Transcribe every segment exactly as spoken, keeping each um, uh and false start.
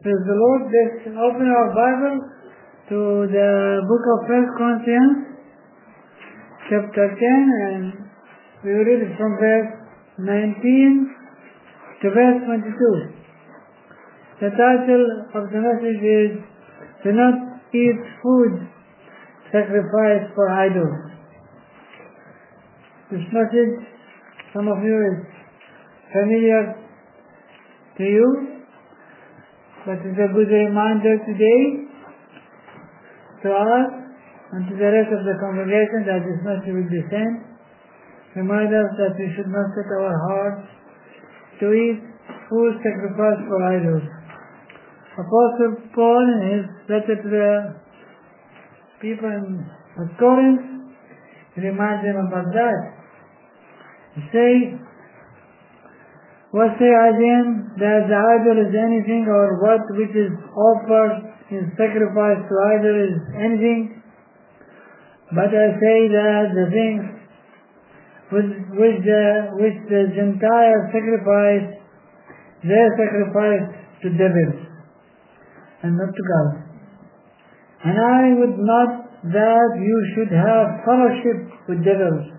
Praise the Lord. Let's open our Bible to the book of First Corinthians, chapter ten, and we will read it from verse nineteen to verse twenty-two. The title of the message is, "Do not eat food sacrificed for idols." This message, some of you, is familiar to you, but it's a good reminder today to us and to the rest of the congregation that this message will be sent. Remind us that we should not set our hearts to eat food sacrificed for idols. Apostle Paul, in his letter to the people in Corinth, reminds them about that. He says, "What say I then, that the idol is anything, or what which is offered in sacrifice to idol is anything? But I say that the things which, which, the, which the Gentiles sacrifice, they sacrifice to devils, and not to God. And I would not that you should have fellowship with devils.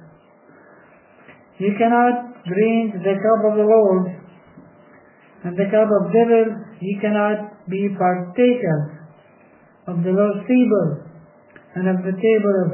You cannot drink the cup of the Lord, and the cup of devils. You cannot be partakers of the Lord's table, and of the table of,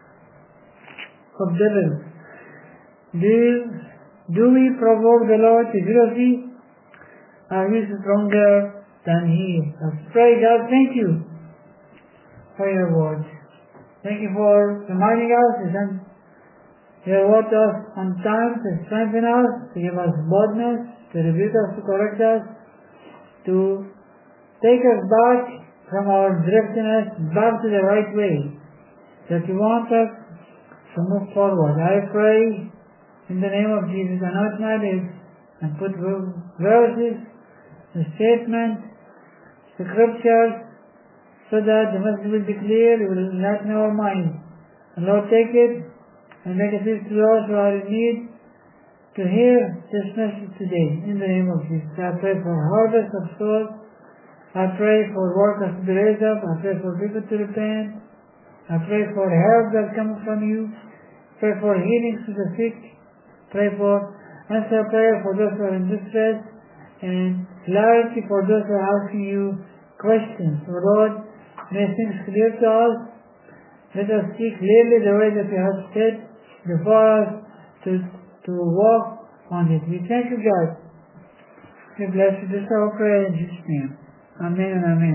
of devils. Do, do we provoke the Lord to jealousy? Are we stronger than He?" Let's pray. God, thank you for your word. Thank you for reminding us to send your word to us on time, to strengthen us, to give us boldness, to rebuke us, to correct us, to take us back from our driftiness, back to the right way, that you want us to move forward. I pray in the name of Jesus, anoint my lips and put verses, the statement, scriptures, so that the message will be clear, it will enlighten our mind. And Lord, take it and make it easy to those who are in need to hear this message today. In the name of Jesus, I pray for harvest of souls. I pray for workers to be raised up. I pray for people to repent. I pray for help that comes from you. Pray for healings to the sick. Pray for answer prayer for those who are in distress, and clarity for those who are asking you questions. So Lord, may things clear to us. Let us see clearly the way that you have said before us to, to walk on it. We thank you, God. We bless you. This is our prayer in Jesus' name. Amen and amen.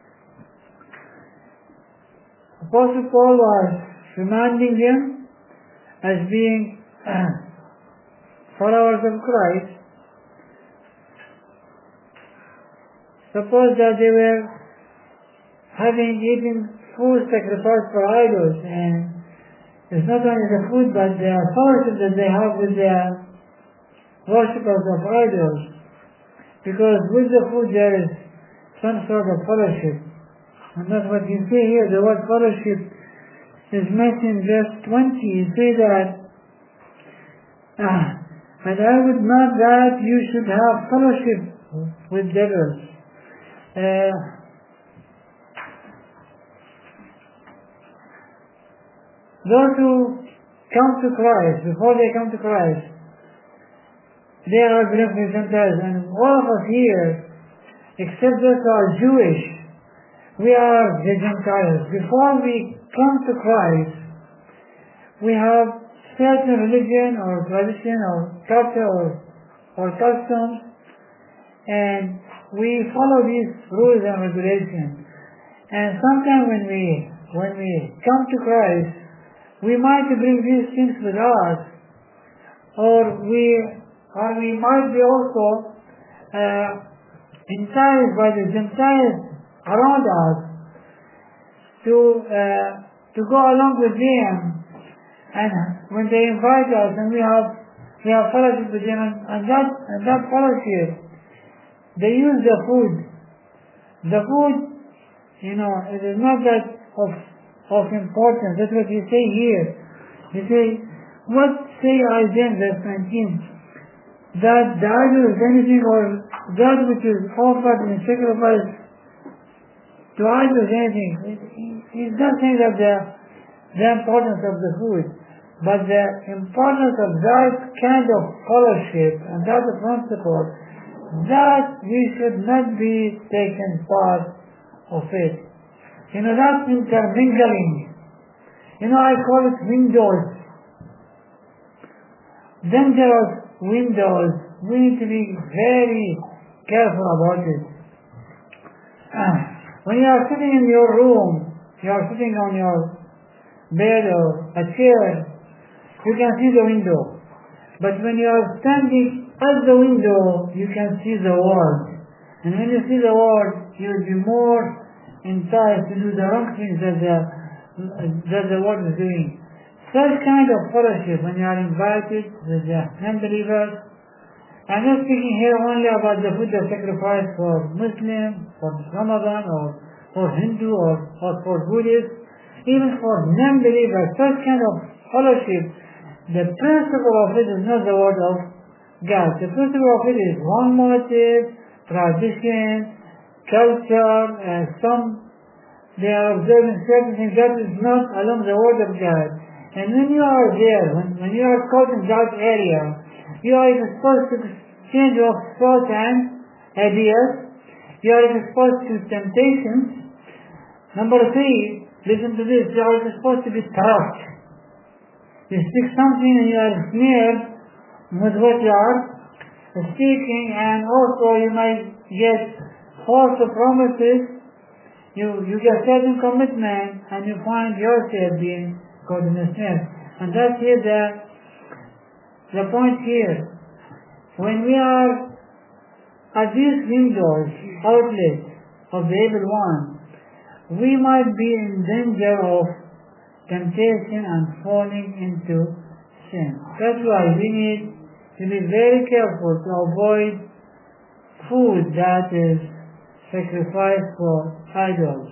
Apostle Paul was reminding them, as being followers of Christ, suppose that they were having eaten food sacrificed for idols, and it's not only the food but the fellowship that they have with their worshippers of idols, because with the food there is some sort of fellowship. And that's what you see here. The word fellowship is mentioned in verse twenty. You see that, ah, "And I would not that you should have fellowship with devils." Uh, those who come to Christ, before they come to Christ, they are belong to the Gentiles, and all of us here, except those who are Jewish, we are the Gentiles. Before we come to Christ, we have certain religion or tradition or culture or, or customs, and we follow these rules and regulations. And sometimes when we when we come to Christ, we might bring these things with us, or we or we might be also uh, enticed by the Gentiles around us to uh, to go along with them. And when they invite us, and we have we have fellowship with them, and, and that and that fellowship, they use the food. The food, you know, it is not that of of importance. That's what you say here. You say, "What say I then," verse nineteen, that the idol is anything, or that which is offered in sacrifice to idol is anything. He's not saying that the, the importance of the food, but the importance of that kind of fellowship and that principle, that we should not be taken part of it. You know, that intermingling. You know, I call it windows. Dangerous windows. We need to be very careful about it. Uh, when you are sitting in your room, you are sitting on your bed or a chair, you can see the window. But when you are standing at the window, you can see the world. And when you see the world, you will be more enticed to do the wrong things that the, that the world is doing. Such kind of fellowship, when you are invited with the non-believers, I'm not speaking here only about the food of sacrifice for Muslim, for Ramadan, or for Hindu, or, or for Buddhist, even for non-believers, such kind of fellowship, the principle of it is not the word of God. The principle of it is one motive, tradition, culture, and some, they are observing certain things that is not along the word of God. And when you are there, when, when you are caught in that area, you are exposed to exchange of thoughts and ideas. You are exposed to temptations. Number three, listen to this, you are exposed to be trapped. You speak something and you are snared with what you are speaking, and also you might get false promises. You, you get certain commitment and you find yourself being caught in a snare. And that's here the, the point here. When we are at these windows, outlets of the evil one, we might be in danger of temptation and falling into sin. That's why we need to be very careful to avoid food that is sacrificed for idols.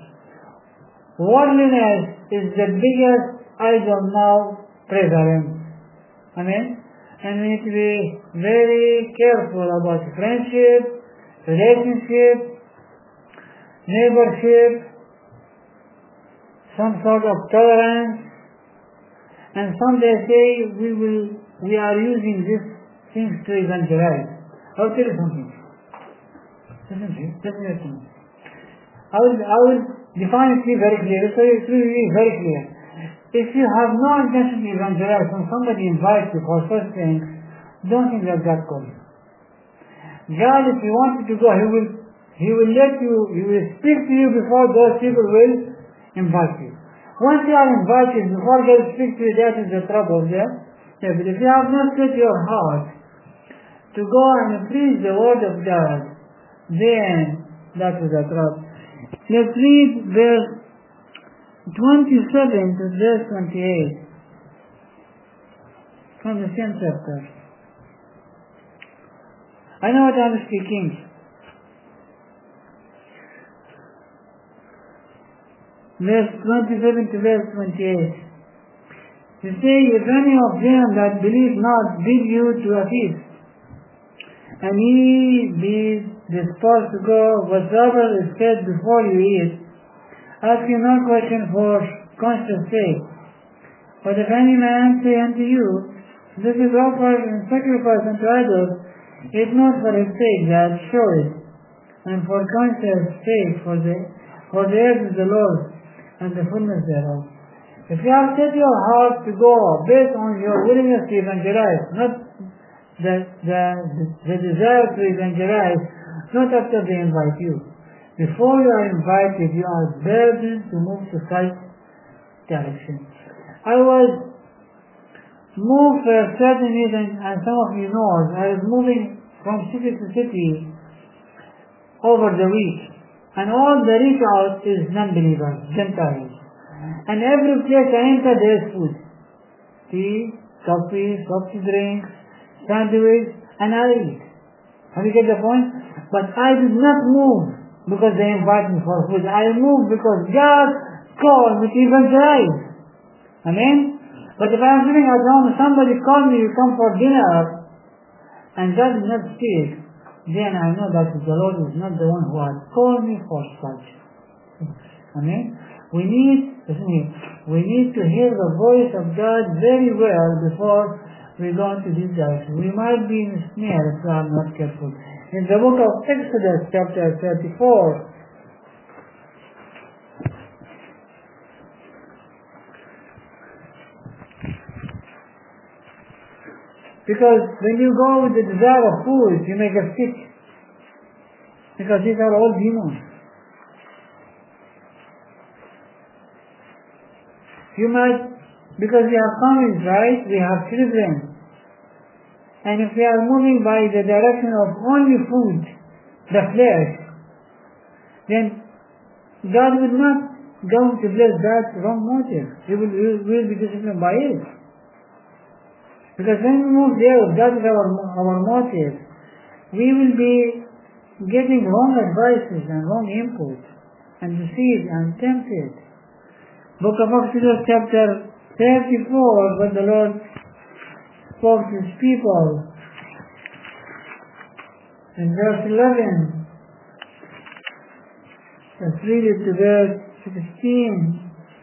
Worldliness is the biggest idol now prevalent. Amen? And we need to be very careful about friendship, relationship, neighborship, some sort of tolerance, and some they say we will we are using these things to evangelize. I'll tell you something. Listen to me, listen to me. I will I will define it to you very clear. So it will be very clear. If you have no intention to evangelize, when somebody invites you for such things, don't think that God calls you. God, if He wants you to go, He will He will let you, He will speak to you before those people will invite you. Once you are invited, before God speaks to you, that is the trouble there. Yeah, but if you have not set your heart to go and preach the word of God, then that is the trouble. Let's read verse twenty-seven to verse twenty-eight from the same chapter. I know what I'm speaking. Verse twenty-seven to verse twenty-eight. You say, if any of them that believe not bid you to a feast, and ye be disposed to go, whatsoever is said before you eat, ask you no question for conscience sake. But if any man say unto you, this is offered in sacrifice unto idols, eat not for his sake that show it, and for conscience sake, for the for the earth is the Lord, and the fullness thereof. If you have set your heart to go based on your willingness to evangelize, not the, the, the desire to evangelize, not after they invite you. Before you are invited, you are burdened to move to such direction. I was moved for a certain reason, and some of you know, I was moving from city to city over the week. And all the reach out is non-believers, Gentiles. And every place I enter, there is food. Tea, coffee, soft drinks, sandwich, and I eat. Have you get the point? But I did not move because they invite me for food. I moved because God called me to evangelize. Amen? But if I am sitting at home, somebody called me, you come for dinner, and God does not speak, then I know that the Lord is not the one who has called me for such. Amen? We need, listen here, we need to hear the voice of God very well before we go into this direction. We might be in a snare if we are not careful. In the book of Exodus, chapter thirty-four, because when you go with the desire of food, you may get sick. Because these are all demons. You might, because we have families, right? We have children. And if we are moving by the direction of only food, the flesh, then God will not go to bless that wrong motive. He will, he will be disciplined by it. Because when we move there, that is our, our motive, we will be getting wrong advices and wrong input, and deceived and tempted. Book of Exodus chapter thirty-four, when the Lord spoke to his people, in verse eleven, let's read it to verse sixteen.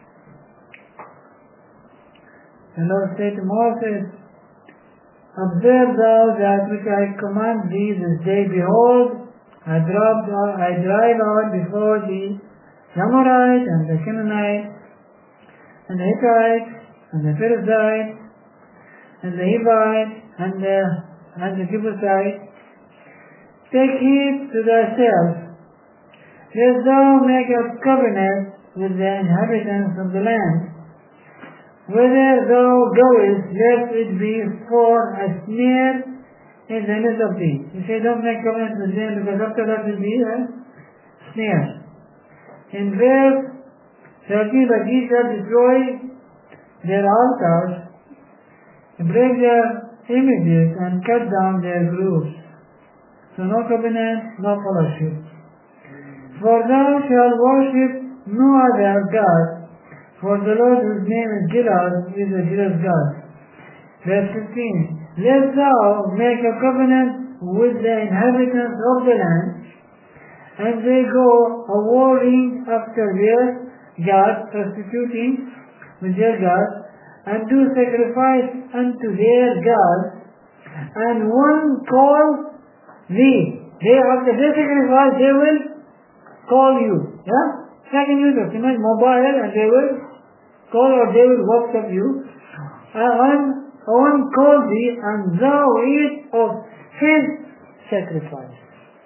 The Lord said to Moses, observe thou that which I command thee this day. Behold, I, dropped, I drive out before thee the Amorite and the Canaanite and the Hittite and the Perizzite and the Hivite and the, and the Jebusite. Take heed to thyself, lest thou make a covenant with the inhabitants of the land. Whither thou goest, lest it be for a snare in the midst of thee. You say, don't make covenant with them, because after that will be a snare. In verse thirteen, but ye shall destroy their altars, break their images, and cut down their groves. So no covenant, no fellowship. For thou shalt worship no other God, for the Lord whose name is Jealous is a jealous God. Verse fifteen, lest thou make a covenant with the inhabitants of the land, and they go a warring after their gods, prostituting with their gods, and do sacrifice unto their gods, and one call thee. They, after they sacrifice, they will call you. Yeah? Second use of cement mobile, and they will call, or they will WhatsApp you. And one call thee, and thou eat of his sacrifice.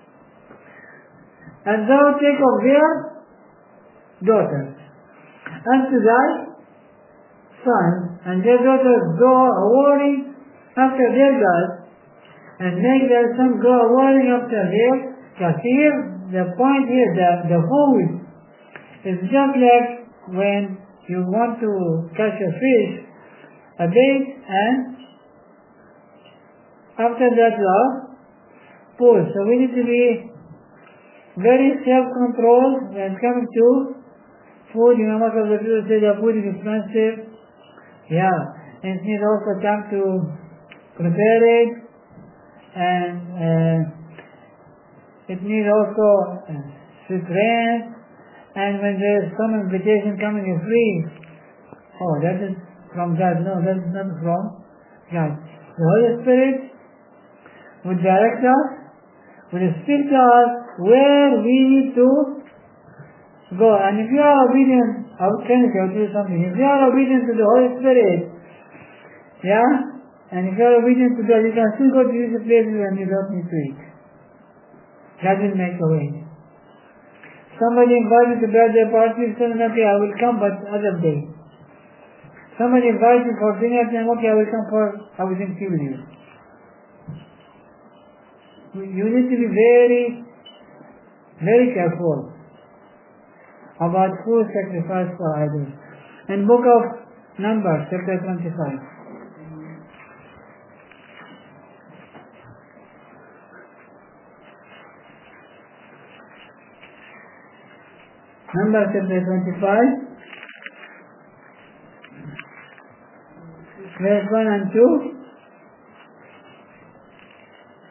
And thou take of their daughters unto thy sons, and their daughters go a warring after their gods, and make their sons go a warring after their gods. Here, the point here, that the food is just like when you want to catch a fish, a bait, and after that you are pull. So we need to be very self-controlled when it comes to food. You know, most of the people say that food is expensive. Yeah, and it needs also time to prepare it, and uh, it needs also uh, strict rent, and when there is some invitation coming in free, oh, that is from God. No, that is not from God. The Holy Spirit will direct us, will speak to us where we need to go. And if you are obedient, I will tell you something. If you are obedient to the Holy Spirit, yeah, and if you are obedient to God, you can still go to these places and you don't need to eat. God will make a way. Somebody invited to birthday party, said, okay, I will come, but other day. Somebody invites you for dinner, and okay, I will come for, I will drink tea with you. You need to be very, very careful about food sacrifice for idols. In book of Numbers, chapter twenty-five. Numbers chapter twenty-five, verse one and two.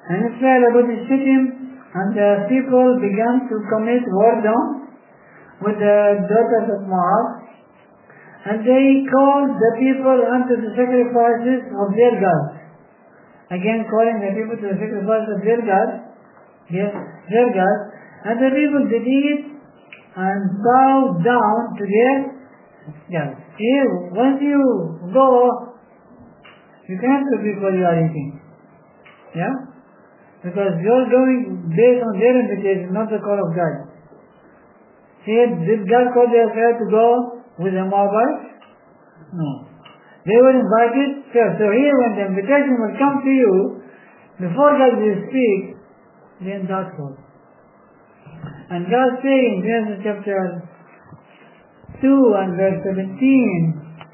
And Israel about to shoot him, and the people began to commit war down with the daughters of Moab, and they called the people unto the sacrifices of their gods. Again calling the people to the sacrifice of their gods, their, their gods, and the people did eat and bow down to their gods. Here, once you go, you can't repeat what you are eating. Yeah? Because you are going based on their invitation, not the call of God. Here, did God call the Israel to go with the Moabites? No. They were invited. So, so here when the invitation will come to you, before God will speak, then that's all. And God says in Genesis chapter two and verse seventeen,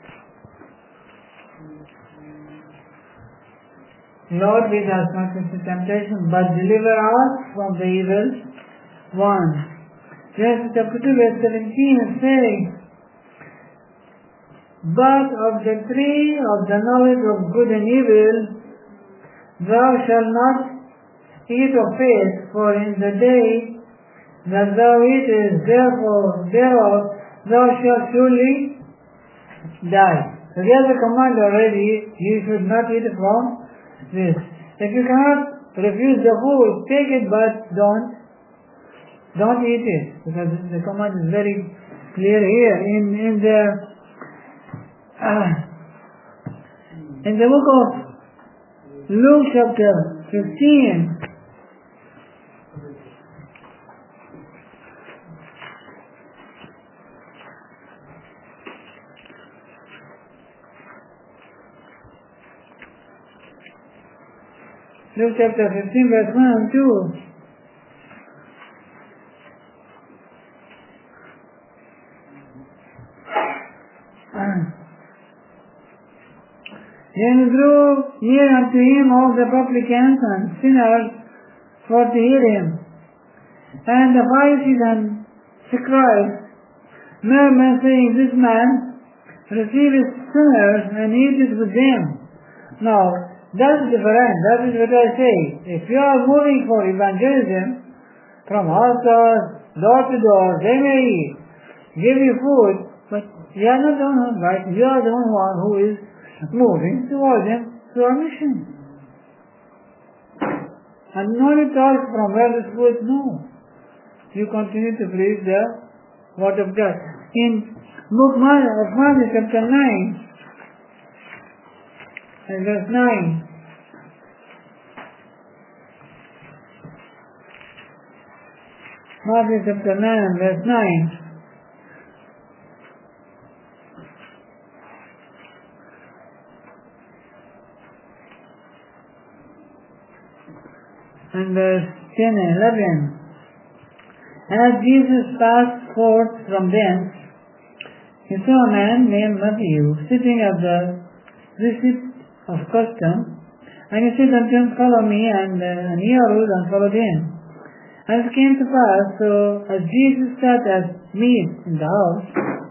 Lord, lead us not into temptation, but deliver us from the evil one. Genesis chapter two verse seventeen is saying, but of the tree of the knowledge of good and evil thou shalt not eat of it, for in the day that thou eatest therefore thereof thou shalt surely die. So there's a command already, you should not eat from this. If you cannot refuse the food, take it, but don't don't eat it, because the command is very clear here in in the uh, in the book of Luke chapter fifteen. Luke chapter fifteen verse one and two. Then drew near unto him all the publicans and sinners for to hear him. And the Pharisees and scribes murmured, saying, this man receiveth sinners and eateth with them. Now, that's different. That is what I say. If you are moving for evangelism, from house to house, door to door, they may give you food, but you are not the one, right? You are the one who is moving towards them to our mission. And not at all from where this food, no. You continue to preach the word of God. In book of Matthew chapter nine, and verse nine. Matthew chapter nine, verse nine. And verse ten and eleven. As Jesus passed forth from thence, he saw a man named Matthew sitting at the receipt of custom, and he said unto him, follow me, and, uh, and he arose and followed him. And it came to pass, so as Jesus sat at meat in the house,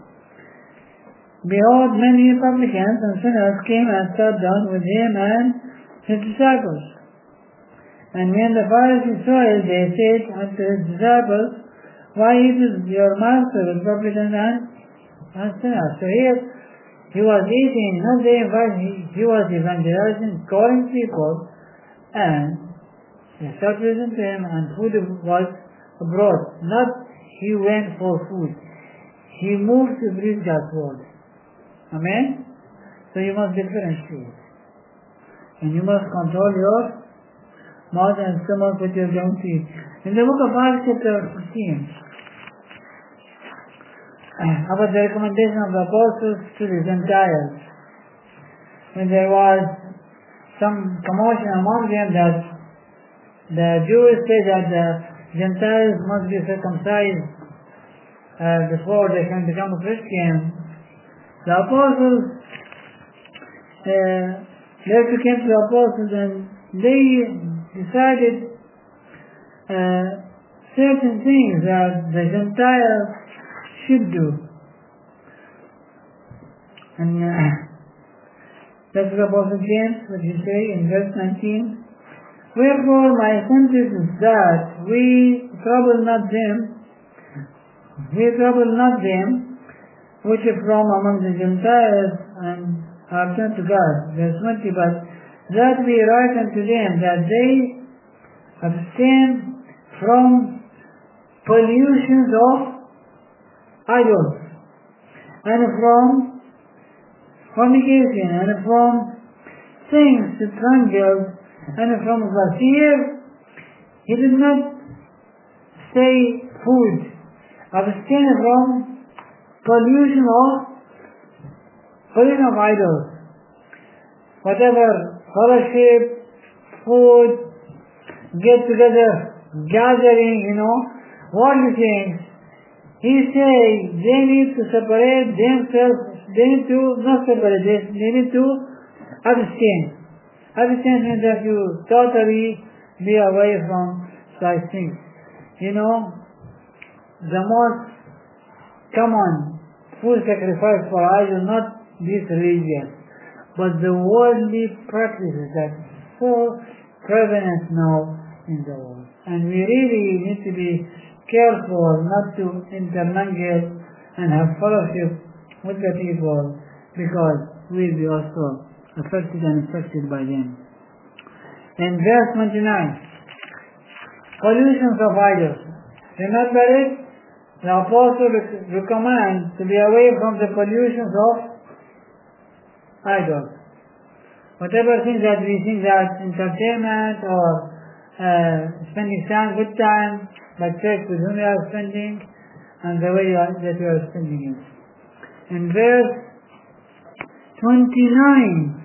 behold, many publicans and sinners came and sat down with him and his disciples. And when the Pharisees saw it, they said unto his disciples, why eateth your master with publicans and sinners? So here, he was eating, not they invited, he, he was evangelizing, calling people, and they started listening to him, and food was abroad. Not he went for food. He moved to preach God's word. Amen? So you must differentiate. And you must control your mouth and stomach with your don't eat. In the book of Acts chapter fifteen, about the recommendation of the apostles to the Gentiles, when there was some commotion among them that the Jews say that the Gentiles must be circumcised uh, before they can become a Christian, the apostles, uh, they came to the apostles and they decided uh, certain things that the Gentiles should do. And uh, that's what Apostle James, what you say in verse nineteen Wherefore my sentence is that we trouble not them, we trouble not them, which are from among the Gentiles and are turned to God. Verse twenty, but that we write unto them that they abstain from pollutions of idols, and from fornication, and from things to strangled, and from lust. Here, he did not say food. Abstain from pollution of pollution of idols. Whatever fellowship, food, get together, gathering, you know, worldly things. He says they need to separate themselves. They need to not separate. They, they need to abstain. Abstain means that you totally be away from such things. You know, the most common food sacrifice for idols, not this religion, but the worldly practices that so prevalent now in the world. And we really need to be careful not to intermingle and have fellowship with the people, because we'll be also affected and affected by them. In verse twenty-nine, pollutions of idols. Remember it? The apostle recommends to be away from the pollutions of idols. Whatever things that we think that entertainment or uh, spending time, good time, but check with whom you are spending and the way you are, that you are spending it. In verse twenty-nine,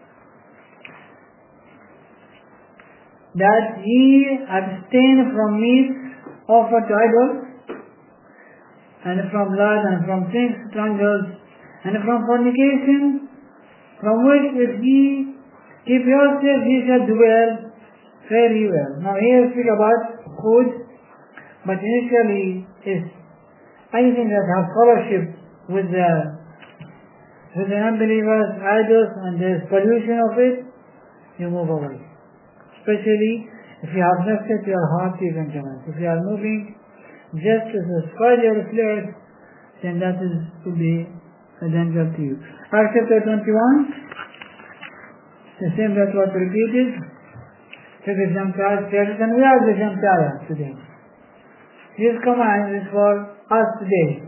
that ye abstain from meats offered to idols, and from blood, and from things strangled, and from fornication, from which if ye keep yourselves, ye shall dwell very well. Now here speak about food, but initially is anything that has fellowship with the with the unbelievers, idols, and there is pollution of it, you move away. Especially if you have not set your heart to evangelize. If you are moving just as a spoil your flesh, then that is to be a danger to you. Acts chapter twenty-one, the same that was repeated to the Gentiles, and we are the Gentiles today. His command is for us today.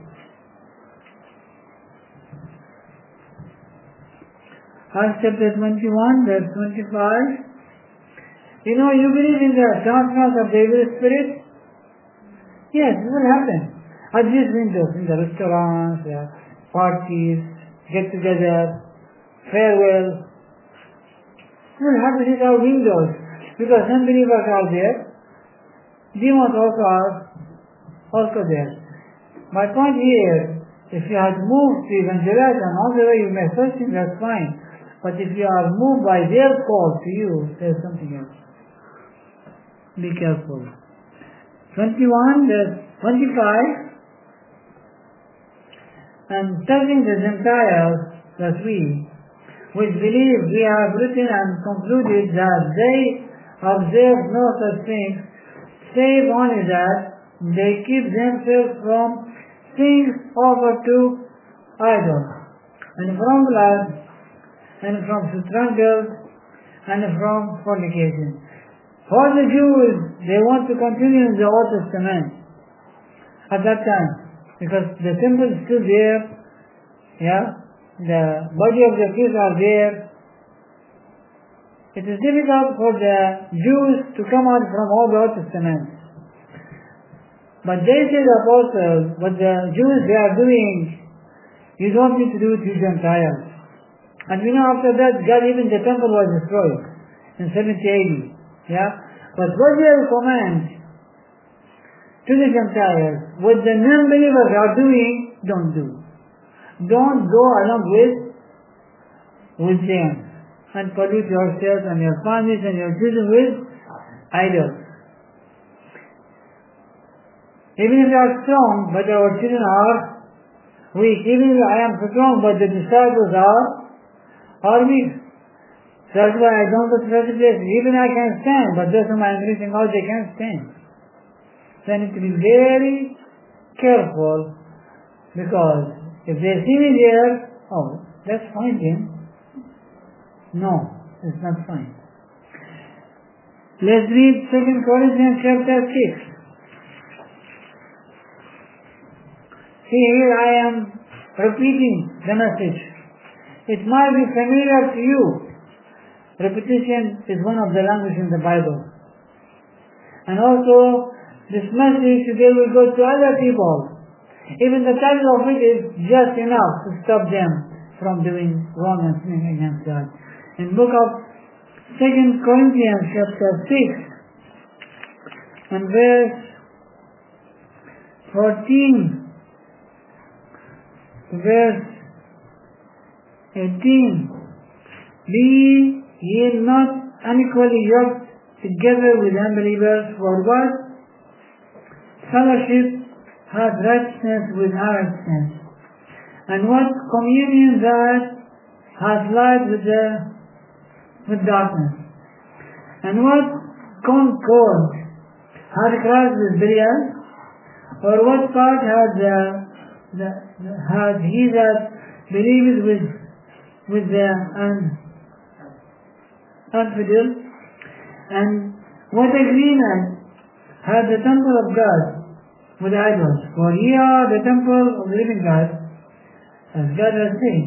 Acts chapter twenty-one, verse twenty-five. You know, you believe in the transference of the evil spirit? Yes, it will happen. At these windows, in the restaurants, uh, parties, get together, farewell. It will happen at our windows, because unbelievers are there. Demons also are also there. My point here, if you have moved to evangelize and all the way you may search him, that's fine. But if you are moved by their call to you, there's something else. Be careful. twenty-one, verse twenty-five. And touching the Gentiles, that we, which believe, we have written and concluded that they observe no such things, save only that they keep themselves from things offered to idols, and from blood, and from strangled, and from fornication. For the Jews, they want to continue in the Old Testament at that time, because the temple is still there, yeah, the body of the kids are there. It is difficult for the Jews to come out from all the Old Testament. But they say the apostles, what the Jews they are doing, you don't need to do it to Gentiles. And we know after that, God, even the temple was destroyed in seventy A D. Yeah? But what they command to the Gentiles, what the non-believers are doing, don't do. Don't go along with, with them and pollute yourselves and your families and your children with idols. Even if you are strong, but our children are weak. Even if I am strong, but the disciples are, are weak. That's why I don't go to such a place. Even I can stand, but those whom I am reaching out, they can't stand. So I need to be very careful, because if they see me there, oh, that's fine, Jim. No, it's not fine. Let's read Second Corinthians chapter six. See, here I am repeating the message. It might be familiar to you. Repetition is one of the languages in the Bible. And also, this message today will go to other people. Even the title of it is just enough to stop them from doing wrong and sinning against God. In book of Second Corinthians chapter six and verse fourteen to verse eighteen. Be ye not unequally yoked together with unbelievers, for what fellowship hath righteousness with unrighteousness? And what communion that hath light with the with darkness? And what concord hath Christ with Belial? Or what part hath the, the, the hath he that believeth with with the un, infidel? And what agreement hath the temple of God with idols? For ye are the temple of the living God, as God has said,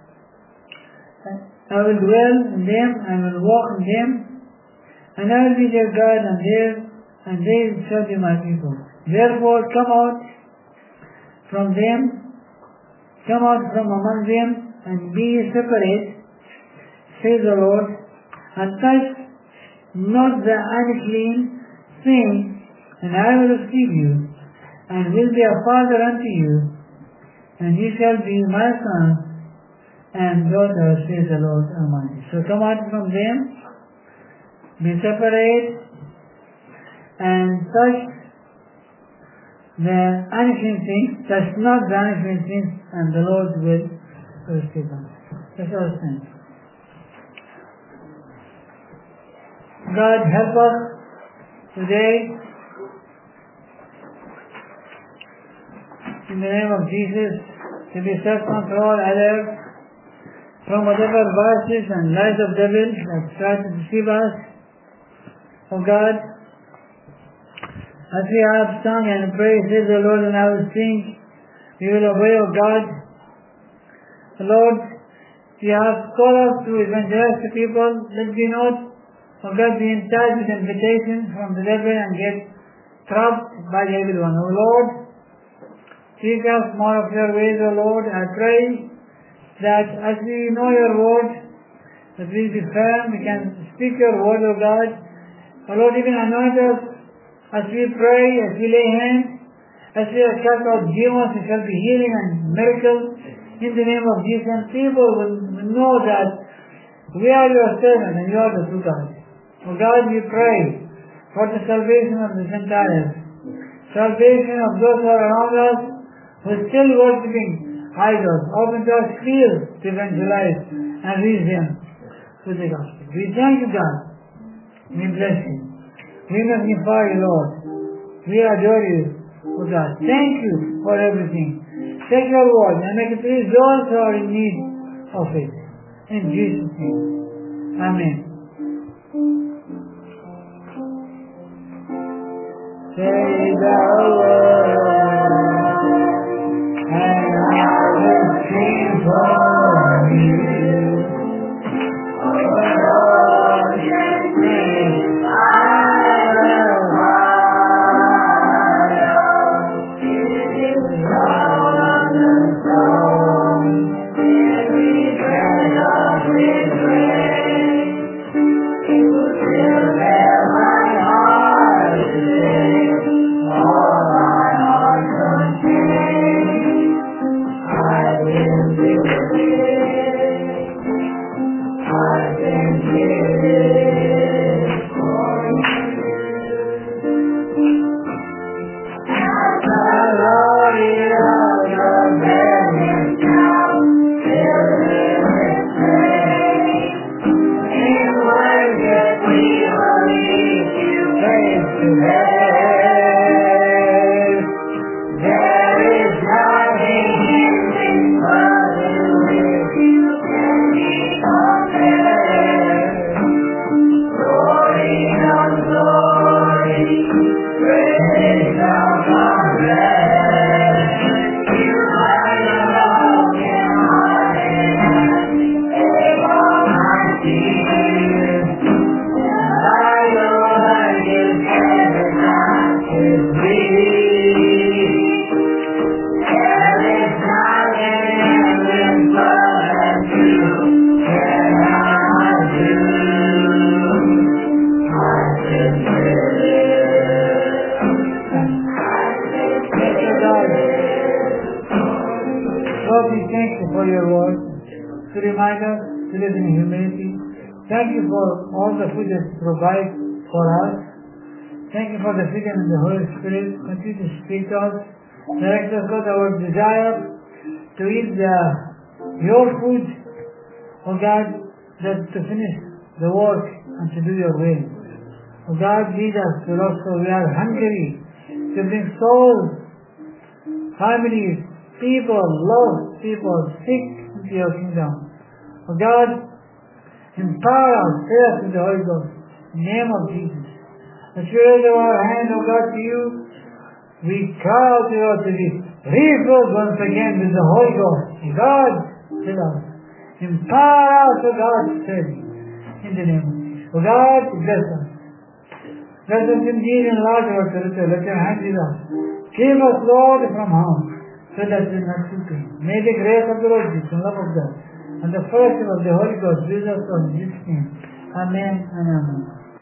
I will dwell in them, and will walk in them, and I will be their God, and their, and they shall be my people. Therefore come out from them, come out from among them, and be separate, says the Lord, and touch not the unclean thing, and I will receive you, and will be a father unto you, and ye shall be my sons and daughters, says the Lord Almighty. So come out from them, be separate, and touch the unclean things, touch not the unclean things, and the Lord will receive them. That's all things. God help us today, in the name of Jesus, to be self-control, alert from whatever vices and lies of devil that try to deceive us. Oh God, as we have sung and praised, says the Lord, and I will sing, we will obey, O God. Lord, you have called us to evangelize to people. Let me not, O God, be enticed with invitation from the devil and get trapped by the evil one. O Lord, teach us more of your ways, O Lord. I pray that as we know your word, that we be firm, we can speak your word, O God. O Lord, even anoint us as we pray, as we lay hands, as we are cast out demons, there shall be healing and miracles in the name of Jesus. And people will know that we are your servants and you are the true God. O God, we pray for the salvation of the Gentiles, salvation of those who are around us who are still worshipping idols. Open our ears to evangelize and reach them with the gospel. We thank you, God. We bless you. We magnify you, Lord. We adore you, O God. Thank you for everything. Take your word and make it please those who are in need of it. In Jesus' name. Amen. Say the word, and I will sing for you. Oh Lord, yes, me, I will follow. It is on the throne, every breath of His grace. It will fill my heart today. All my to hell. There is nothing impossible with you can be compared. Glory on glory, praise on praise. You are the broken hearted, able mighty. By the one you never not to be. There is nothing impossible you cannot do. Lord, we thank you for your word to remind us to live in humility. Thank you for all the food that you provide for us. Thank you for the freedom in the Holy Spirit. Continue to speak to us. Direct us, God, our desire to eat the, your food, oh God, that to finish the work and to do your will. Oh God, lead us to Lord, so we are hungry to bring souls, families, people, lost people, sick into your kingdom. Oh God, empower us, fill us with the Holy Ghost. In the name of Jesus. Let's raise our hand, oh God, to you. We cry out to you to be refilled once again with the Holy Ghost. God, fill us. Empower us, oh God, fill us. In the name of Jesus. Oh God, bless us. Bless us indeed, enlarge our territory. Let your hand be us. Keep us, Lord, from harm, so that we will not see pain. May the grace of the Lord Jesus, the love of God, and the fellowship of the Holy Ghost be with us all in Jesus' name. Amen and amen.